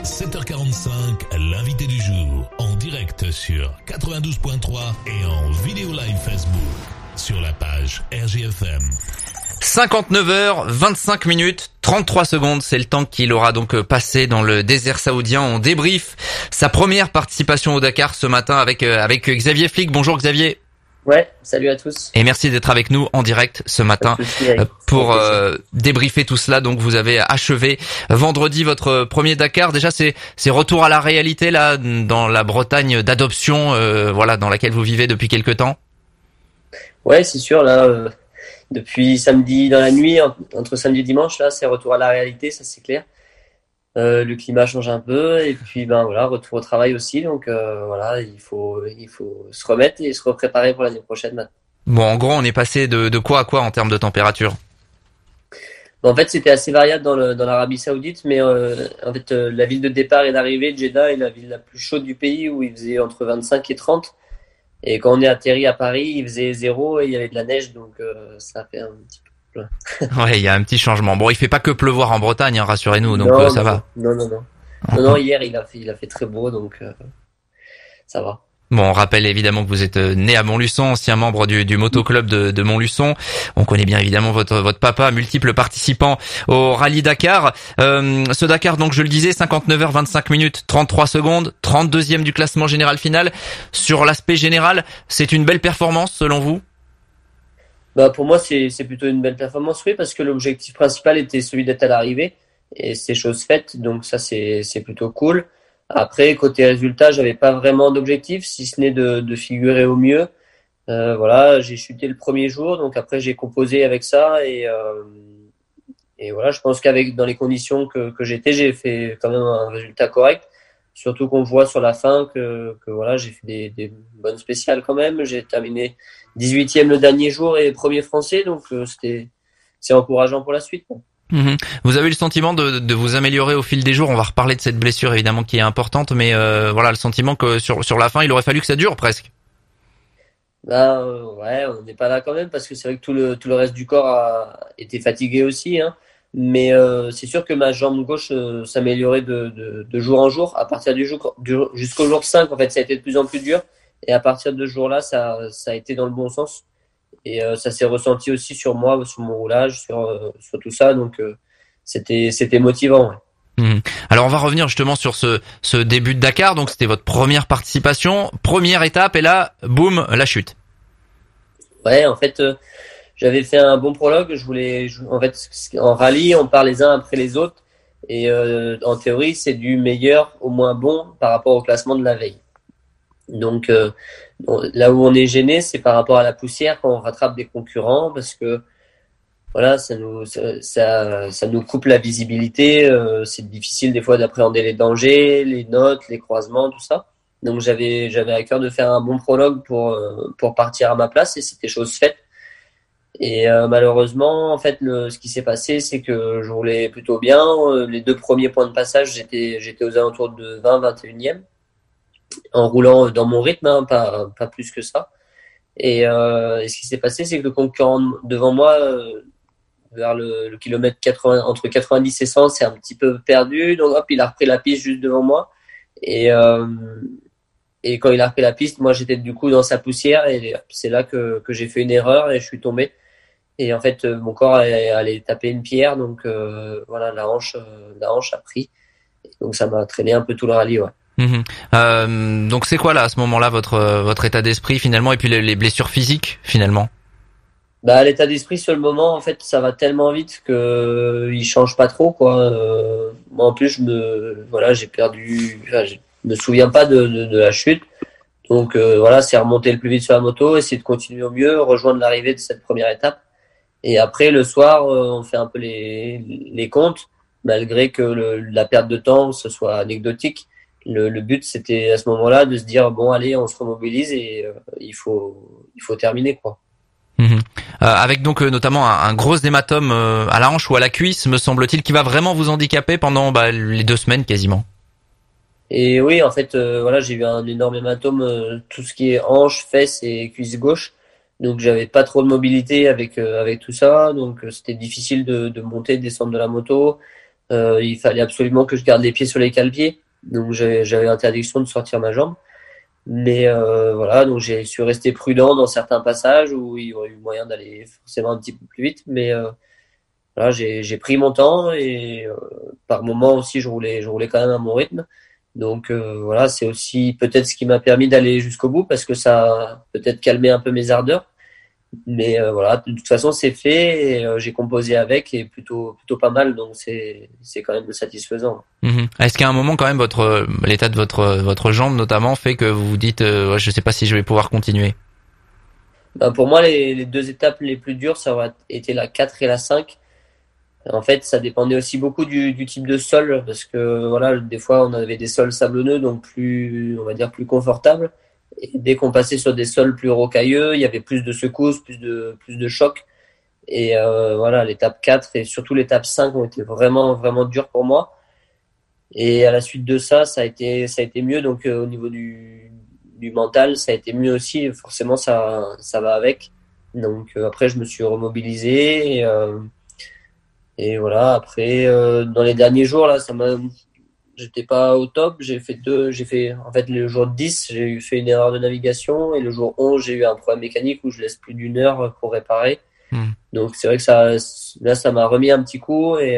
7h45, l'invité du jour, en direct sur 92.3 et en vidéo live Facebook, sur la page RGFM. 59h, 25 33 secondes, c'est le temps qu'il aura donc passé dans le désert saoudien. On débrief sa première participation au Dakar ce matin avec Xavier Flick. Bonjour Xavier. Ouais, salut à tous. Et merci d'être avec nous en direct ce matin pour débriefer tout cela. Donc vous avez achevé vendredi votre premier Dakar. Déjà c'est retour à la réalité là dans la Bretagne d'adoption dans laquelle vous vivez depuis quelque temps. Ouais, c'est sûr là depuis samedi dans la nuit entre samedi et dimanche là, c'est retour à la réalité, ça c'est clair. Le climat change un peu et puis retour au travail aussi, donc il faut se remettre et se repréparer pour l'année prochaine maintenant. Bon, en gros on est passé de quoi à quoi en termes de température? En fait c'était assez variable dans l'Arabie Saoudite, mais la ville de départ et d'arrivée de Jeddah est la ville la plus chaude du pays où il faisait entre 25 et 30, et quand on est atterri à Paris il faisait 0 et il y avait de la neige, donc ça fait un petit peu. Ouais, il y a un petit changement. Bon, il fait pas que pleuvoir en Bretagne, hein, rassurez-nous, donc ça va. Non, hier il a fait très beau, donc ça va. Bon, on rappelle évidemment que vous êtes né à Montluçon, ancien membre du motoclub de Montluçon. On connaît bien évidemment votre papa, multiple participant au Rallye Dakar. Ce Dakar, donc je le disais, 59h, 25 minutes, 33 secondes, 32e du classement général final. Sur l'aspect général, c'est une belle performance selon vous? Pour moi, c'est plutôt une belle performance, oui, parce que l'objectif principal était celui d'être à l'arrivée, et c'est chose faite, donc ça c'est plutôt cool. Après, côté résultat, j'avais pas vraiment d'objectif, si ce n'est de figurer au mieux. J'ai chuté le premier jour, donc après j'ai composé avec ça, et voilà, je pense dans les conditions que j'étais, j'ai fait quand même un résultat correct. Surtout qu'on voit sur la fin que j'ai fait des bonnes spéciales quand même. J'ai terminé 18e le dernier jour et premier français, donc c'est encourageant pour la suite. Vous avez eu le sentiment de vous améliorer au fil des jours? On va reparler de cette blessure évidemment qui est importante, mais le sentiment que sur la fin il aurait fallu que ça dure presque. Ouais, on n'est pas là quand même, parce que c'est vrai que tout le reste du corps a été fatigué aussi, hein. Mais c'est sûr que ma jambe gauche s'améliorait de jour en jour. À partir jusqu'au jour 5, en fait, ça a été de plus en plus dur. Et à partir de ce jour-là, ça a été dans le bon sens. Et ça s'est ressenti aussi sur moi, sur mon roulage, sur tout ça. Donc c'était motivant. Ouais. Alors on va revenir justement sur ce début de Dakar. Donc c'était votre première participation, première étape, et là, boum, la chute. Ouais, en fait. J'avais fait un bon prologue. En rallye, on part les uns après les autres. Et en théorie, c'est du meilleur au moins bon par rapport au classement de la veille. Donc là où on est gêné, c'est par rapport à la poussière quand on rattrape des concurrents, parce que ça nous coupe la visibilité. C'est difficile des fois d'appréhender les dangers, les notes, les croisements, tout ça. Donc j'avais à cœur de faire un bon prologue pour partir à ma place, et c'était chose faite. Et malheureusement, en fait, ce qui s'est passé, c'est que je roulais plutôt bien. Les 2 premiers points de passage, j'étais aux alentours de 20-21e, en roulant dans mon rythme, hein, pas plus que ça. Et ce qui s'est passé, c'est que le concurrent devant moi, vers le kilomètre 80, entre 90 et 100, c'est un petit peu perdu. Donc hop, il a repris la piste juste devant moi. Et quand il a repris la piste, moi j'étais du coup dans sa poussière, et c'est là que j'ai fait une erreur et je suis tombé. Et en fait, mon corps allait taper une pierre, donc la hanche a pris. Donc ça m'a traîné un peu tout le rallye, ouais. Donc c'est quoi là à ce moment-là votre état d'esprit finalement, et puis les blessures physiques finalement? L'état d'esprit sur le moment, en fait, ça va tellement vite que il change pas trop, quoi. Moi en plus, j'ai perdu. Je me souviens pas de la chute. Donc c'est remonter le plus vite sur la moto, essayer de continuer au mieux, rejoindre l'arrivée de cette première étape. Et après, le soir, on fait un peu les comptes, malgré que la perte de temps, ce soit anecdotique. Le but, c'était à ce moment-là de se dire, bon, allez, on se remobilise, et il faut terminer, quoi. Avec donc notamment un gros hématome à la hanche ou à la cuisse, me semble-t-il, qui va vraiment vous handicaper pendant les 2 semaines quasiment. Et oui, en fait, j'ai eu un énorme hématome, tout ce qui est hanche, fesses et cuisse gauche. Donc j'avais pas trop de mobilité avec tout ça, donc c'était difficile de monter, de descendre de la moto. Il fallait absolument que je garde les pieds sur les cale-pieds. Donc j'avais interdiction de sortir ma jambe. Mais voilà, donc j'ai su rester prudent dans certains passages où il y aurait eu moyen d'aller forcément un petit peu plus vite. Mais voilà, j'ai pris mon temps et par moments aussi je roulais quand même à mon rythme. Donc voilà, c'est aussi peut-être ce qui m'a permis d'aller jusqu'au bout parce que ça a peut-être calmé un peu mes ardeurs. Mais voilà, de toute façon c'est fait et j'ai composé avec et plutôt pas mal, donc c'est quand même satisfaisant. Est-ce qu'à un moment quand même l'état de votre jambe notamment fait que vous vous dites ouais, je sais pas si je vais pouvoir continuer? Ben, pour moi les deux étapes les plus dures ça aurait été la 4 et la 5. En fait, ça dépendait aussi beaucoup du type de sol parce que voilà, des fois on avait des sols sablonneux donc plus on va dire plus confortables. Et dès qu'on passait sur des sols plus rocailleux, il y avait plus de secousses, plus de chocs. Et voilà, l'étape 4 et surtout l'étape 5 ont été vraiment dures pour moi. Et à la suite de ça, ça a été mieux. Donc au niveau du mental, ça a été mieux aussi. Forcément, ça va avec. Donc après, je me suis remobilisé et voilà. Après, dans les derniers jours là, j'étais pas au top. J'ai fait en fait le jour 10, j'ai fait une erreur de navigation et le jour 11, j'ai eu un problème mécanique où je laisse plus d'une heure pour réparer. Donc c'est vrai que ça m'a remis un petit coup et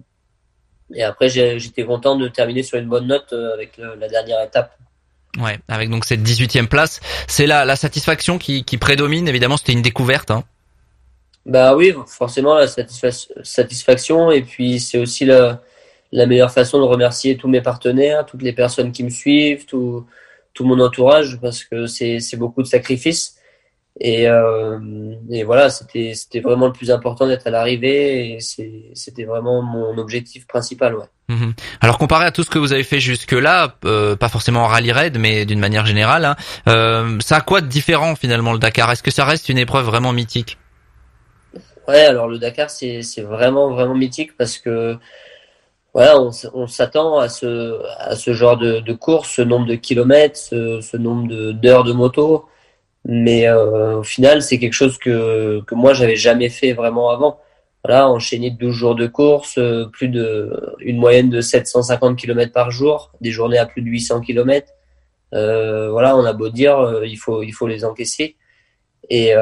après j'étais content de terminer sur une bonne note avec la dernière étape. Ouais, avec donc cette 18e place, c'est la satisfaction qui prédomine. Évidemment, c'était une découverte, hein. Bah oui, forcément la satisfaction et puis c'est aussi la meilleure façon de remercier tous mes partenaires, toutes les personnes qui me suivent, tout mon entourage, parce que c'est beaucoup de sacrifices. Et voilà, c'était vraiment le plus important d'être à l'arrivée et c'était vraiment mon objectif principal, ouais. Alors comparé à tout ce que vous avez fait jusque-là, pas forcément en rallye raid, mais d'une manière générale, hein, ça a quoi de différent finalement le Dakar? Est-ce que ça reste une épreuve vraiment mythique? Ouais, alors le Dakar c'est vraiment mythique parce que voilà, on s'attend à ce genre de course, ce nombre de kilomètres, ce nombre d'heures de moto, mais au final, c'est quelque chose que moi j'avais jamais fait vraiment avant. Voilà, enchaîner 12 jours de course, une moyenne de 750 kilomètres par jour, des journées à plus de 800 kilomètres. Voilà, on a beau dire, il faut les encaisser. Et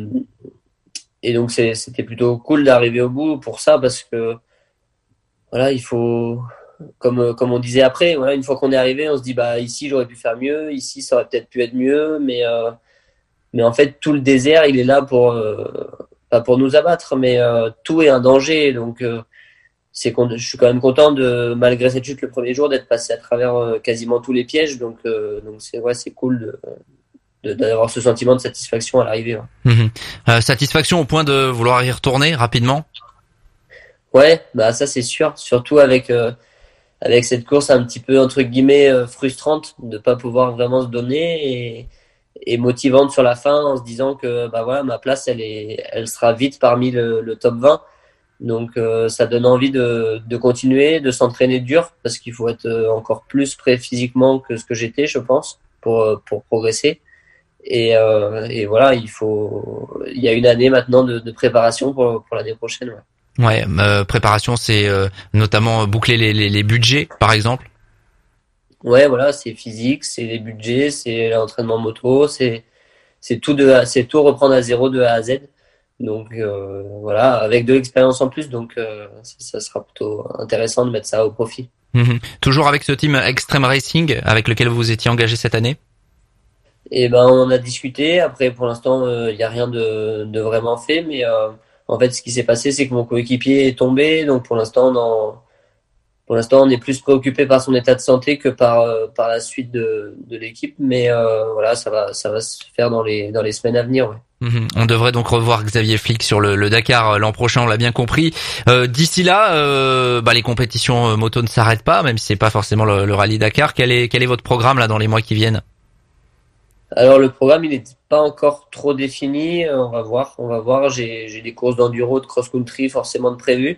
donc c'était plutôt cool d'arriver au bout pour ça parce que voilà, il faut, comme on disait après, voilà, une fois qu'on est arrivé, on se dit bah ici j'aurais pu faire mieux, ici ça aurait peut-être pu être mieux, mais en fait tout le désert il est là pour pas pour nous abattre, mais tout est un danger, donc je suis quand même content de malgré cette chute le premier jour d'être passé à travers quasiment tous les pièges, donc c'est cool d'avoir ce sentiment de satisfaction à l'arrivée. Ouais. Satisfaction au point de vouloir y retourner rapidement. Ouais, bah ça c'est sûr, surtout avec cette course un petit peu entre guillemets frustrante de pas pouvoir vraiment se donner et motivante sur la fin en se disant que bah voilà, ma place elle sera vite parmi le top 20. Donc ça donne envie de continuer, de s'entraîner dur parce qu'il faut être encore plus prêt physiquement que ce que j'étais, je pense, pour progresser. Et voilà, il y a une année maintenant de préparation pour l'année prochaine. Ouais. Ouais, préparation, c'est notamment boucler les budgets, par exemple. Ouais, voilà, c'est physique, c'est les budgets, c'est l'entraînement moto, c'est tout reprendre à zéro de A à Z. Donc voilà, avec de l'expérience en plus, donc ça sera plutôt intéressant de mettre ça au profit. Toujours avec ce team Extreme Racing avec lequel vous étiez engagé cette année? Et ben on en a discuté. Après, pour l'instant, il y a rien de vraiment fait, mais en fait, ce qui s'est passé, c'est que mon coéquipier est tombé, donc pour l'instant, on est plus préoccupé par son état de santé que par la suite de l'équipe, mais voilà, ça va se faire dans les semaines à venir. Ouais. On devrait donc revoir Xavier Flick sur le Dakar l'an prochain, on l'a bien compris. D'ici là, les compétitions moto ne s'arrêtent pas, même si c'est pas forcément le rallye Dakar. Quel est votre programme là dans les mois qui viennent? Alors le programme il n'est pas encore trop défini, on va voir. J'ai des courses d'enduro, de cross-country forcément de prévues.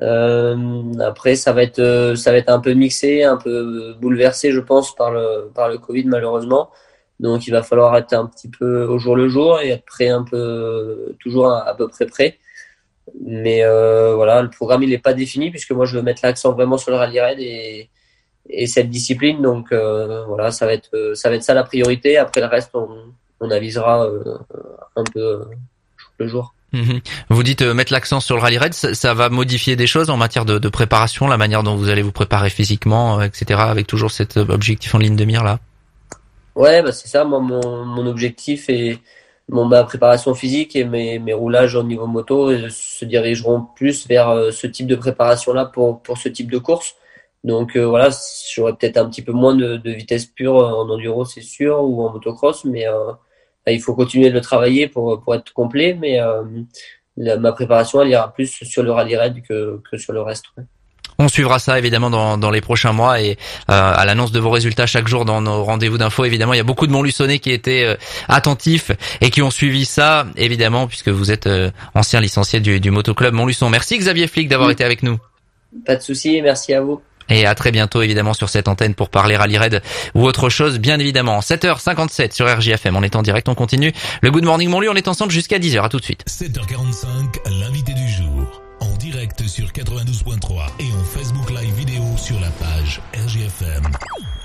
Après ça va être un peu mixé, un peu bouleversé je pense par le Covid malheureusement. Donc il va falloir être un petit peu au jour le jour et être prêt un peu toujours à peu près prêt. Mais voilà, le programme il est pas défini puisque moi je veux mettre l'accent vraiment sur le rallye raid et cette discipline. Donc voilà, ça va être ça la priorité. Après le reste, on avisera un peu le jour. Vous dites mettre l'accent sur le rallye raid, ça va modifier des choses en matière de préparation, la manière dont vous allez vous préparer physiquement, etc. avec toujours cet objectif en ligne de mire là. Ouais, bah c'est ça. Moi, mon objectif et ma préparation physique et mes roulages au niveau moto se dirigeront plus vers ce type de préparation là pour ce type de course. Donc voilà, j'aurai peut-être un petit peu moins de vitesse pure en enduro, c'est sûr, ou en motocross, mais il faut continuer de le travailler pour être complet. Mais ma préparation, elle ira plus sur le rallye raid que sur le reste. Ouais. On suivra ça évidemment dans les prochains mois et à l'annonce de vos résultats chaque jour dans nos rendez-vous d'infos. Évidemment, il y a beaucoup de Montluçonnais qui étaient attentifs et qui ont suivi ça, évidemment, puisque vous êtes ancien licencié du Motoclub Montluçon. Merci Xavier Flick d'avoir été avec nous. Pas de souci, merci à vous. Et à très bientôt évidemment sur cette antenne pour parler rallye raid ou autre chose, bien évidemment. 7h57 sur RJFM, on est en direct, on continue. Le Good Morning Montlu, on est ensemble jusqu'à 10h, à tout de suite. 7h45, l'invité du jour. En direct sur 92.3 et en Facebook Live vidéo sur la page RJFM.